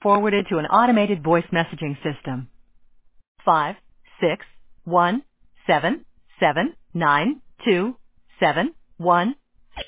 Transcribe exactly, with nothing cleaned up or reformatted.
forwarded to an automated voice messaging system. Five, six, one, seven, seven, nine, two, seven, one,